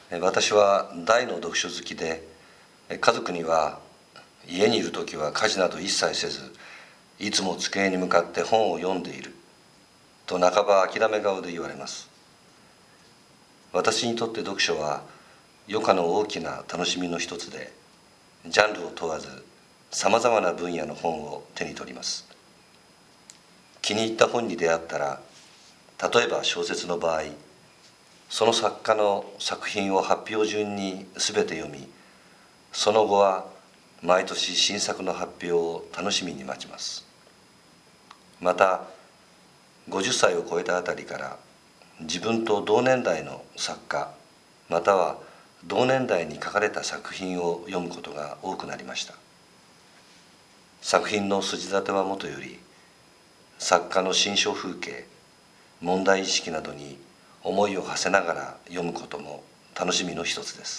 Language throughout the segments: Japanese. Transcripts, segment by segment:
私は大の読書好きで、家族には家にいる時は家事など一切せず、いつも机に向かって本を読んでいると半ば諦め顔で言われます。私にとって読書は余暇の大きな楽しみの一つで、ジャンルを問わずさまざまな分野の本を手に取ります。気に入った本に出会ったら、例えば小説の場合、その作家の作品を発表順に全て読み、その後は毎年新作の発表を楽しみに待ちます。また50歳を超えたあたりから自分と同年代の作家または同年代に書かれた作品を読むことが多くなりました。作品の筋立てはもとより、作家の心象風景、問題意識などに思いを馳せながら読むことも楽しみの一つです。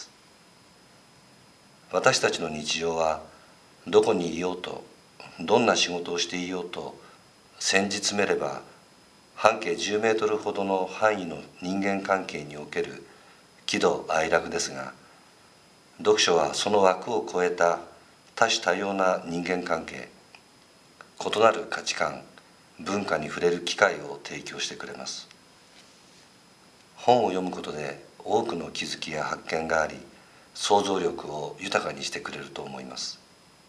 私たちの日常はどこにいようと、どんな仕事をしていようと、先日めれば半径10メートルほどの範囲の人間関係における喜怒哀楽ですが、読書はその枠を超えた多種多様な人間関係、異なる価値観、文化に触れる機会を提供してくれます。本を読むことで多くの気づきや発見があり、想像力を豊かにしてくれると思います。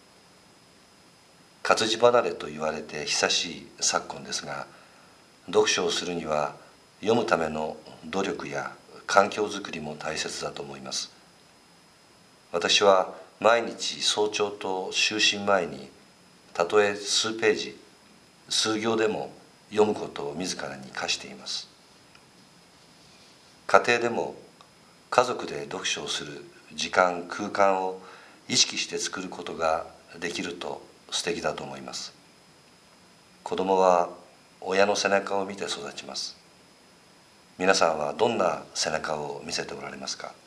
活字離れと言われて久しい昨今ですが、読書をするには読むための努力や環境づくりも大切だと思います。私は毎日早朝と就寝前に、たとえ数ページ、数行でも読むことを自らに課しています。家庭でも家族で読書をする時間、空間を意識して作ることができると素敵だと思います。子供は親の背中を見て育ちます。皆さんはどんな背中を見せておられますか？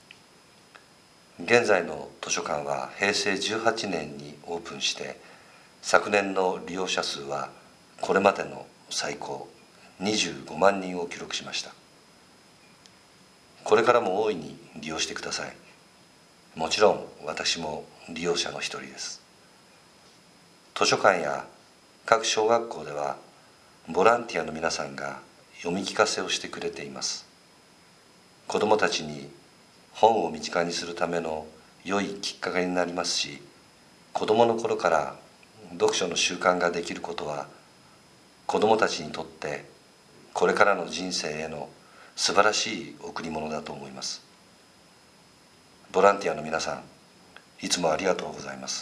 現在の図書館は平成18年にオープンして、昨年の利用者数はこれまでの最高25万人を記録しました。これからも大いに利用してください。もちろん私も利用者の一人です。図書館や各小学校ではボランティアの皆さんが読み聞かせをしてくれています。子どもたちに本を身近にするための良いきっかけになりますし、子どもの頃から読書の習慣ができることは、子どもたちにとってこれからの人生への素晴らしい贈り物だと思います。ボランティアの皆さん、いつもありがとうございます。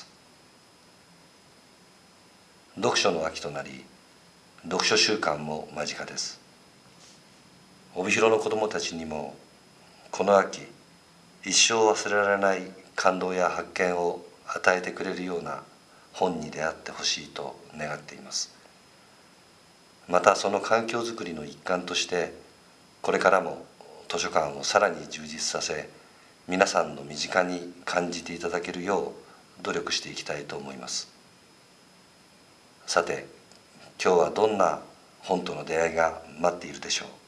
読書の秋となり、読書週間も間近です。帯広の子どもたちにもこの秋、一生忘れられない感動や発見を与えてくれるような本に出会ってほしいと願っています。またその環境づくりの一環として、これからも図書館をさらに充実させ、皆さんの身近に感じていただけるよう努力していきたいと思います。さて、今日はどんな本との出会いが待っているでしょう。